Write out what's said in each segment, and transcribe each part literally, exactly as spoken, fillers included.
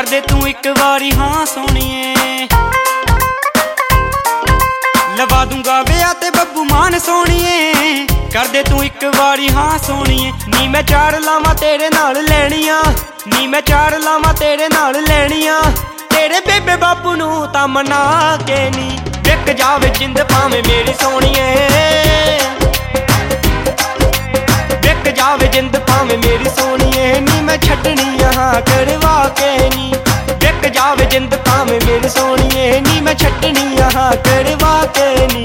कर दे तू एक बारी हाँ सोनिए, लवा दूंगा विआह ते बब्बू मान सोनिए। कर दे तू एक बारी हाँ सोनिए, नी मैं चार लावां तेरे नाल लैणियां, नी मैं चार लावां तेरे नाल लैणियां। तेरे बेबे बापू नू तां मना के नी विक जावे जिंद भावें मेरी सोनिए, विक जावे जिंद भावें मेरी सोनिए। नी मैं छड्डनी हाँ करवा के नी विक जावे जिंद भावें मेरी सोनिए, नी मैं छड्डनी हाँ करवा के नी।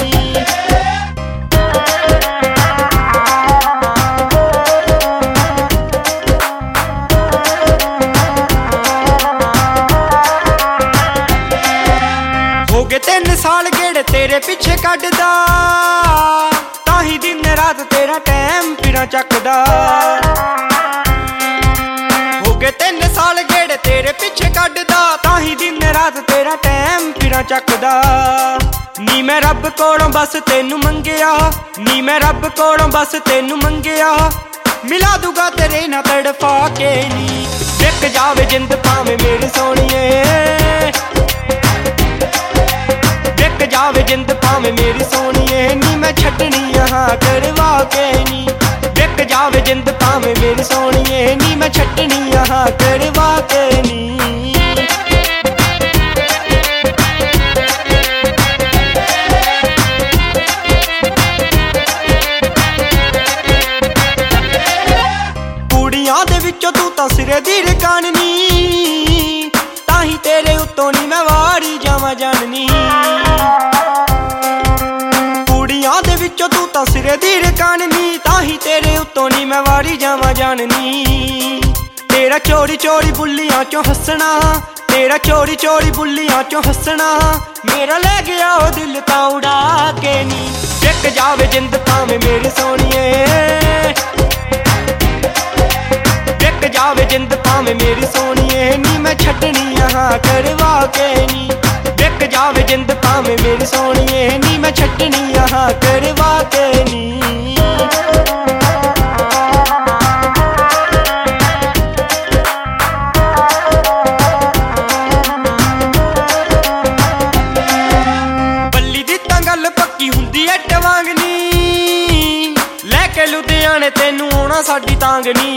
हो गए तीन साल गेड़े तेरे पिछे कटदा, ताही दिन रात तेरा टाइम पिड़ा चकदा। हो गए तीन साल गेड़े तेरे पिछे कटदा, ताही दिन रात तेरा टाइम पिड़ा चकदा। नी मैं रब कोलों बस तेनू मंगिया, नी मैं रब कोलों बस तेनू मंगिया। मिला दूंगा तेरे ना तड़फा के नी विक जावे जिंद भावें मेरी सोनिए, विक जावे जिंद भावें मेरी सोनिए। नी मैं छड्डनी हाँ करवा के नी विक जावे जिंद भावें मेरी सोनिए, नी मैं छड्डनी हाँ करवा के नी। कुड़ियां दे विचों तू तां सिरे दी रकाननी, ताही तेरे उत्तों नी मैं वारी जावां जाननी। कुड़ियां दे विचों तू तां सिरे दी रकाननी, ताही तेरे उत्तों नी मैं वारी जावां जाननी। तेरा चोरी चोरी बुल्लियां चों हसना, तेरा चोरी चोरी बुल्लियां चों हसना। मेरा ले गया ओ दिल तां उड़ा के नी विक जावे जिंद भावें मेरी सोनिए, विक जावे जिंद भावें मेरी सोनिए। नी मैं छड्डनी हाँ करवा के नी विक जावे जिंद भावें मेरी सोनिए, नी मैं छड्डनी हाँ करवा के नी। बल्ली दी तां गल पक्की हुंदी ऐ टवांगनी, लैके लुधियाने तेनू आउणा साडी तांगनी।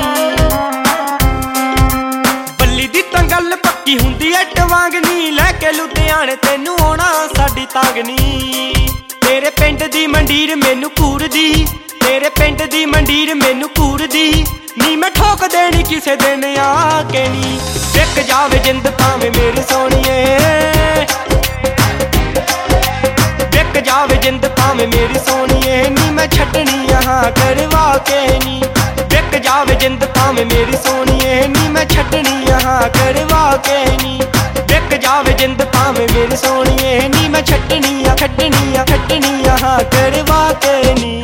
बल्ली दी तां गल पक्की हुंदी ऐ टवांगनी, लैके लुधियाने तेनू आउणा साडी तांगनी। तेरे पिंड दी मंडीर मैनू घूरदी, तेरे पिंड दी मंडीर मैनू घूरदी। नी मैं ठोक देनी किसे दिन आके नी विक जावे जिंद भावें मेरी सोनिए, विक जावे जिंद भावें मेरी सोनिए। नी मैं छड्डनी हाँ करवा के नी विक जावे जिंद भावें मेरी सोनिए, नी मैं छड्डनी हाँ करवा के नी विक जावे जिंद भावें मेरी सोनिए। नी मैं छड्डनी छड्डनी छड्डनी हाँ करवा के नी।